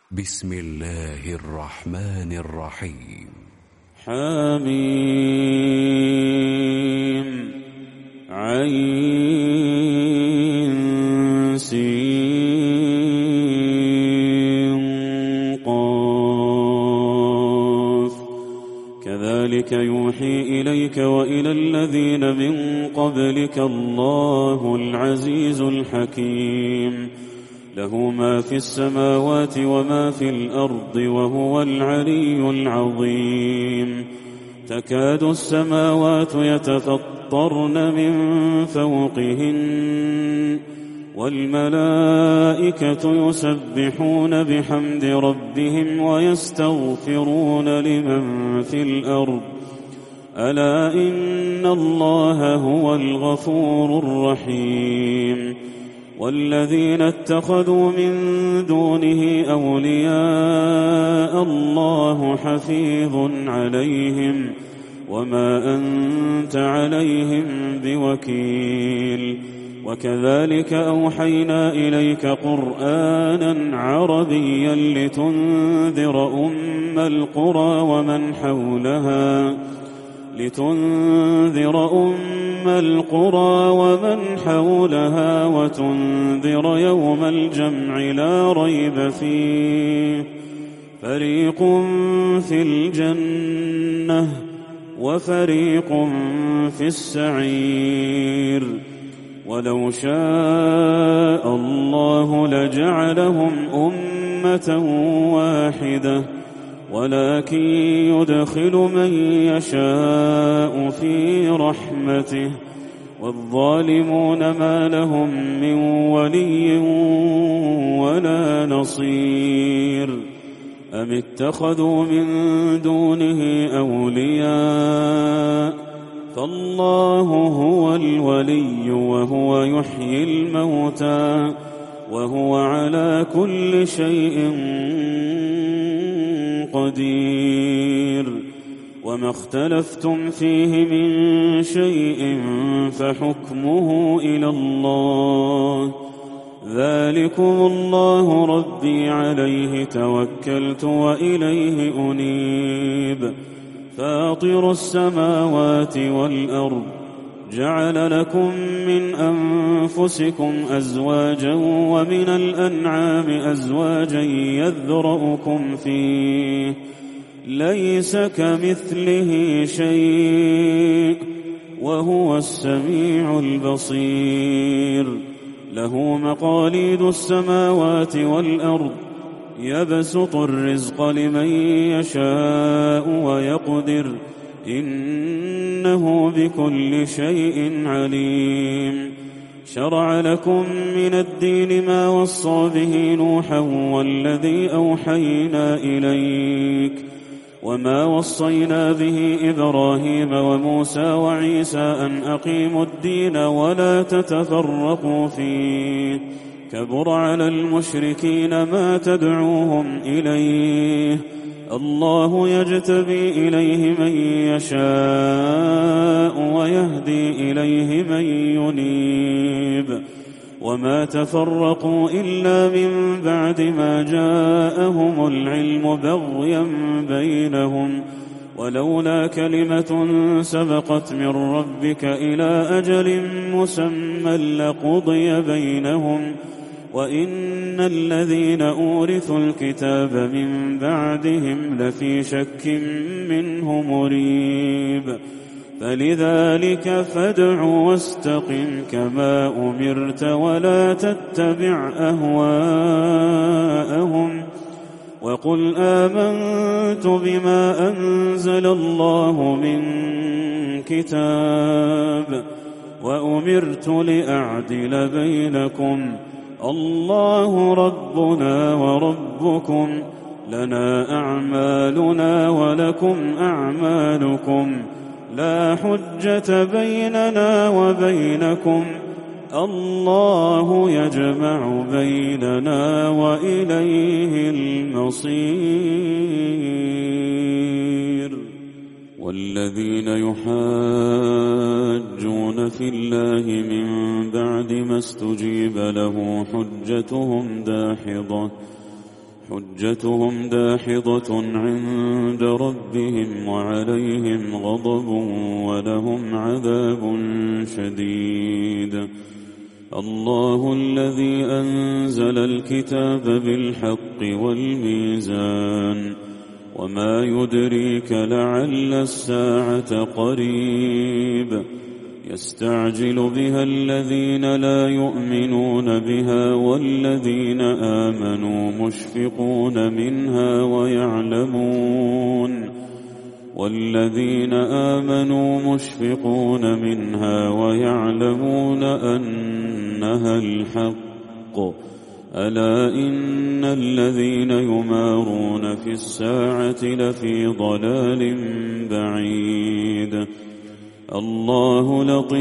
بسم الله الرحمن الرحيم. حميم عين سين قاف كذلك يوحي إليك وإلى الذين من قبلك الله العزيز الحكيم له ما في السماوات وما في الأرض وهو العلي العظيم تكاد السماوات يتفطرن من فوقهن والملائكة يسبحون بحمد ربهم ويستغفرون لمن في الأرض ألا إن الله هو الغفور الرحيم والذين اتخذوا من دونه أولياء الله حفيظ عليهم وما أنت عليهم بوكيل وكذلك أوحينا إليك قرآنا عربيا لتنذر أم القرى ومن حولها وتنذر يوم الجمع لا ريب فيه فريق في الجنة وفريق في السعير ولو شاء الله لجعلهم أمة واحدة ولكن يدخل من يشاء في رحمته والظالمون ما لهم من ولي ولا نصير أم اتخذوا من دونه أولياء فالله هو الولي وهو يحيي الموتى وهو على كل شيء قدير وما اختلفتم فيه من شيء فحكمه إلى الله ذلكم الله ربي عليه توكلت وإليه أنيب فاطر السماوات والأرض جعل لكم من أنفسكم أزواجا ومن الأنعام أزواجا يذرؤكم فيه ليس كمثله شيء وهو السميع البصير له مقاليد السماوات والأرض يبسط الرزق لمن يشاء ويقدر إنه بكل شيء عليم شرع لكم من الدين ما وصى به نوحا والذي أوحينا إليك وما وصينا به إبراهيم وموسى وعيسى أن أقيموا الدين ولا تتفرقوا فيه كبر على المشركين ما تدعوهم إليه الله يجتبي إليه من يشاء ويهدي إليه من ينيب وما تفرقوا إلا من بعد ما جاءهم العلم بغيا بينهم ولولا كلمة سبقت من ربك إلى أجل مسمى لقضي بينهم وإن الذين أورثوا الكتاب من بعدهم لفي شك منه مريب فلذلك فادع واستقم كما أمرت ولا تتبع أهواءهم وقل آمنت بما أنزل الله من كتاب وأمرت لأعدل بينكم الله ربنا وربكم لنا أعمالنا ولكم أعمالكم لا حجة بيننا وبينكم الله يجمع بيننا وإليه المصير والذين يحاجون في الله من بعد ما استجيب له حجتهم داحضة عند ربهم وعليهم غضب ولهم عذاب شديد. الله الذي أنزل الكتاب بالحق والميزان وما يدريك لعل الساعة قريب. يستعجل بها الذين لا يؤمنون بها والذين آمنوا مشفقون منها ويعلمون أنها الحق. ألا إن الذين يمارون في الساعة لفي ضلال بعيد. الله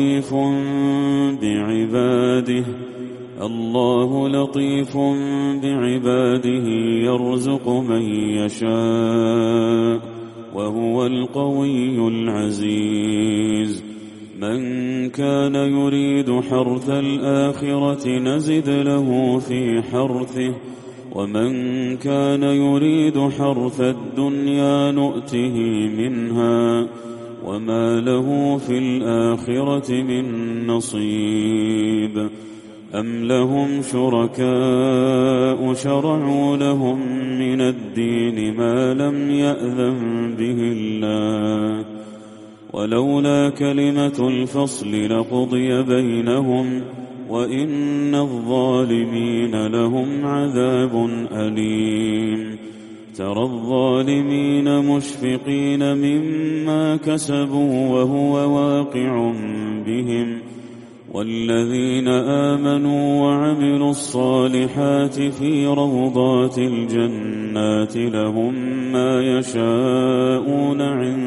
لطيف بعباده يرزق من يشاء وهو القوي العزيز. من كان يريد حرث الآخرة نزد له في حرثه ومن كان يريد حرث الدنيا نؤته منها وما له في الآخرة من نصيب. أم لهم شركاء شرعوا لهم من الدين ما لم يأذن به الله ولولا كلمة الفصل لقضي بينهم وإن الظالمين لهم عذاب أليم. ترى الظالمين مشفقين مما كسبوا وهو واقع بهم والذين آمنوا وعملوا الصالحات في روضات الجنات لهم ما يشاءون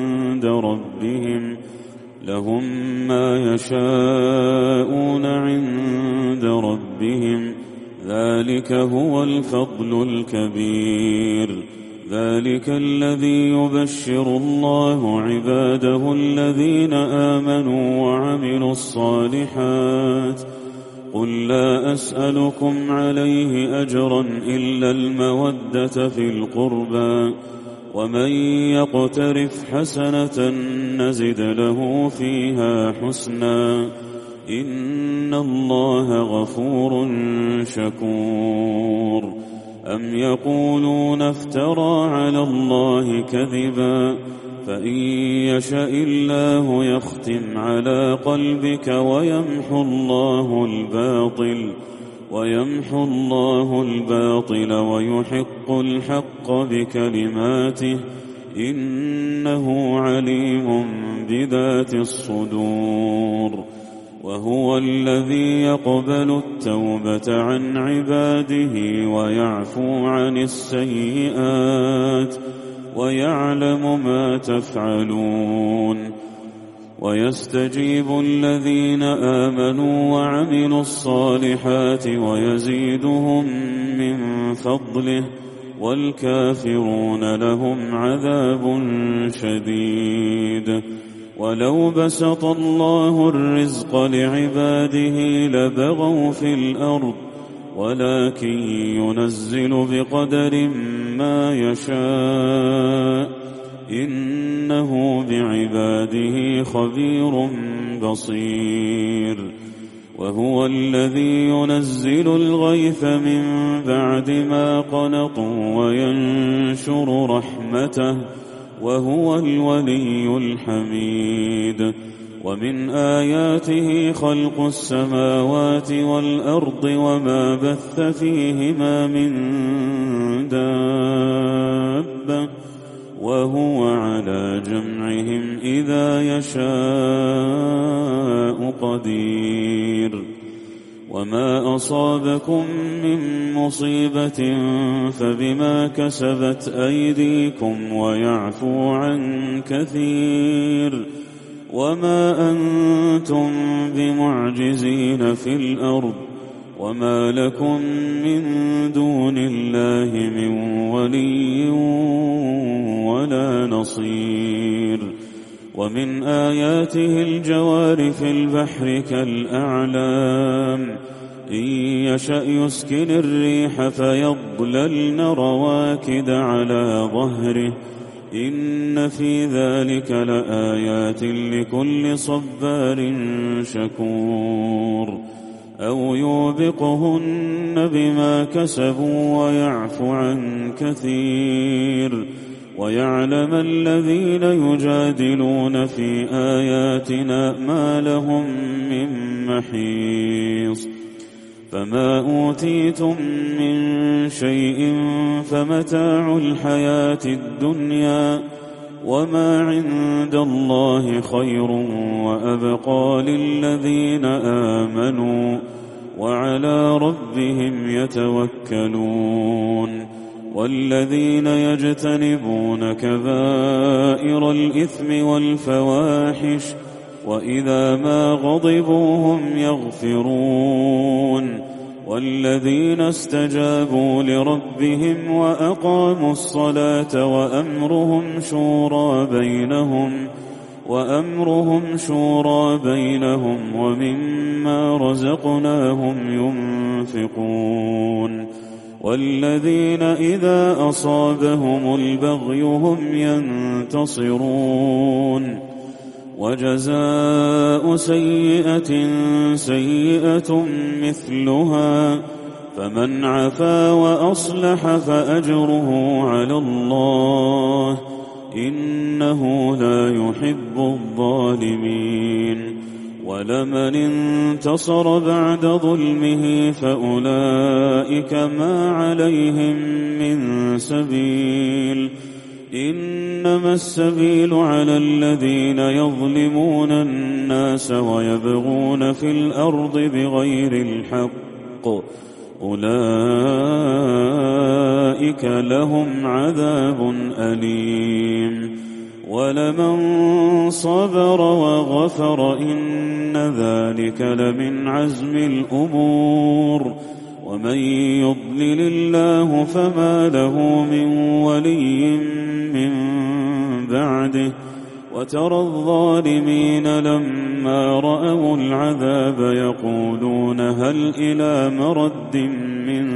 عند ربهم ذلك هو الفضل الكبير. ذلك الذي يبشر الله عباده الذين آمنوا وعملوا الصالحات. قل لا أسألكم عليه أجرا إلا المودة في القربى ومن يقترف حسنة نزد له فيها حسنا إن الله غفور شكور. أم يقولون افترى على الله كذبا فإن يشاء الله يختم على قلبك ويمحو الله الباطل ويحق الحق بكلماته إنه عليم بذات الصدور. وهو الذي يقبل التوبة عن عباده ويعفو عن السيئات ويعلم ما تفعلون. ويستجيب الذين آمنوا وعملوا الصالحات ويزيدهم من فضله والكافرون لهم عذاب شديد. ولو بسط الله الرزق لعباده لبغوا في الأرض ولكن ينزل بقدر ما يشاء إنه بعباده خبير بصير. وهو الذي ينزل الغيث من بعد ما قنطوا وينشر رحمته وهو الولي الحميد. ومن آياته خلق السماوات والأرض وما بث فيهما من دابة وهو على جمعهم إذا يشاء قدير. وما أصابكم من مصيبة فبما كسبت أيديكم ويعفو عن كثير. وما أنتم بمعجزين في الأرض وما لكم من دون الله من ولي ولا نصير. ومن آياته الجوار في البحر كالأعلام إن يشأ يسكن الريح فيضللن رواكد على ظهره إن في ذلك لآيات لكل صبار شكور أو يوبقهن بما كسبوا ويعفو عن كثير ويعلم الذين يجادلون في آياتنا ما لهم من محيص فما أوتيتم من شيء فمتاع الحياة الدنيا وما عند الله خير وأبقى للذين آمنوا وعلى ربهم يتوكلون والذين يجتنبون كبائر الإثم والفواحش وإذا ما غضبوا هم يغفرون والذين استجابوا لربهم وأقاموا الصلاة وأمرهم شورى بينهم ومما رزقناهم ينفقون والذين إذا أصابهم البغي هم ينتصرون وجزاء سيئة سيئة مثلها فمن عفا وأصلح فأجره على الله إنه لا يحب الظالمين ولمن انتصر بعد ظلمه فأولئك ما عليهم من سبيل إنما السبيل على الذين يظلمون الناس ويبغون في الأرض بغير الحق أولئك لهم عذاب أليم ولمن صبر وغفر إن ذلك لمن عزم الأمور ومن يضلل الله فما له من ولي من بعده وترى الظالمين لما رأوا العذاب يقولون هل إلى مرد من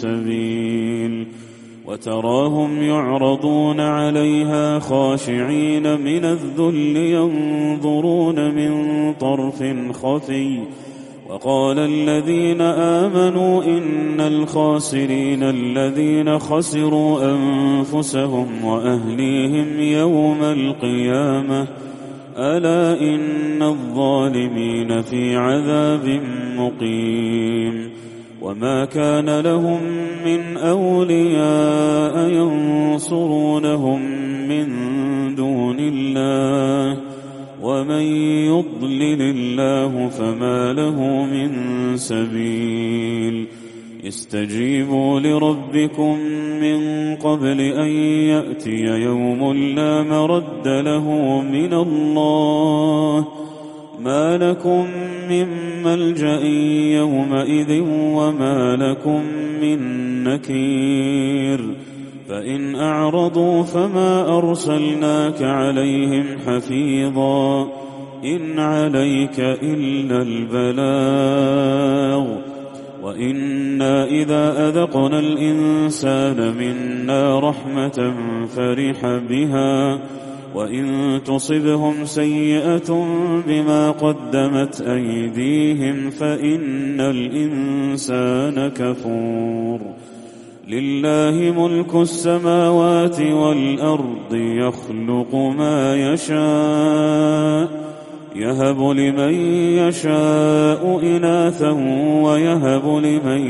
سبيل وتراهم يعرضون عليها خاشعين من الذل ينظرون من طرف خفي وقال الذين آمنوا إن الخاسرين الذين خسروا أنفسهم وأهليهم يوم القيامة ألا إن الظالمين في عذاب مقيم وما كان لهم من أولياء ينصرونهم من دون الله ومن يضلل الله فما له من سبيل استجيبوا لربكم من قبل أن يأتي يوم لا مرد له من الله ما لكم من ملجأ يومئذ وما لكم من نكير فإن أعرضوا فما أرسلناك عليهم حفيظا إن عليك إلا البلاغ وإنا إذا أذقنا الإنسان منا رحمة فرح بها وإن تصبهم سيئة بما قدمت أيديهم فإن الإنسان كفور لله ملك السماوات والأرض يخلق ما يشاء يهب لمن يشاء إناثا ويهب لمن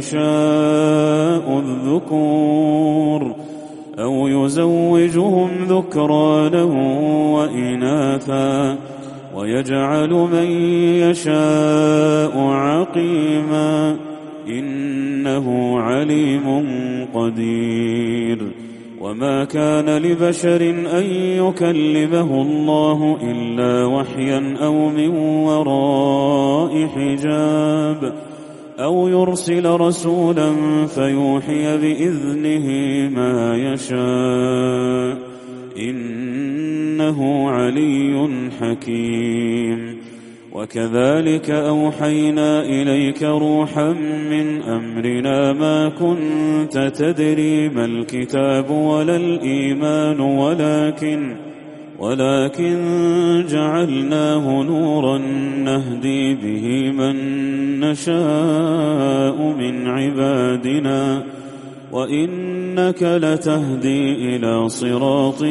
يشاء الذكور أو يزوجهم ذكرانا وإناثا ويجعل من يشاء عقيما إنه عليم قدير وما كان لبشر أن يكلمه الله إلا وحيا أو من وراء حجاب أو يرسل رسولا فيوحي بإذنه ما يشاء إنه علي حكيم وكذلك أوحينا إليك روحا من أمرنا ما كنت تدري ما الكتاب ولا الإيمان ولكن جعلناه نورا نهدي به من نشاء من عبادنا وإنك لتهدي إلى صراط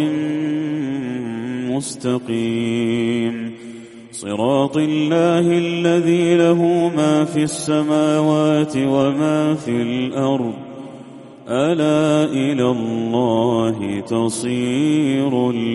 مستقيم صراط الله الذي له ما في السماوات وما في الأرض ألا إلى الله تصير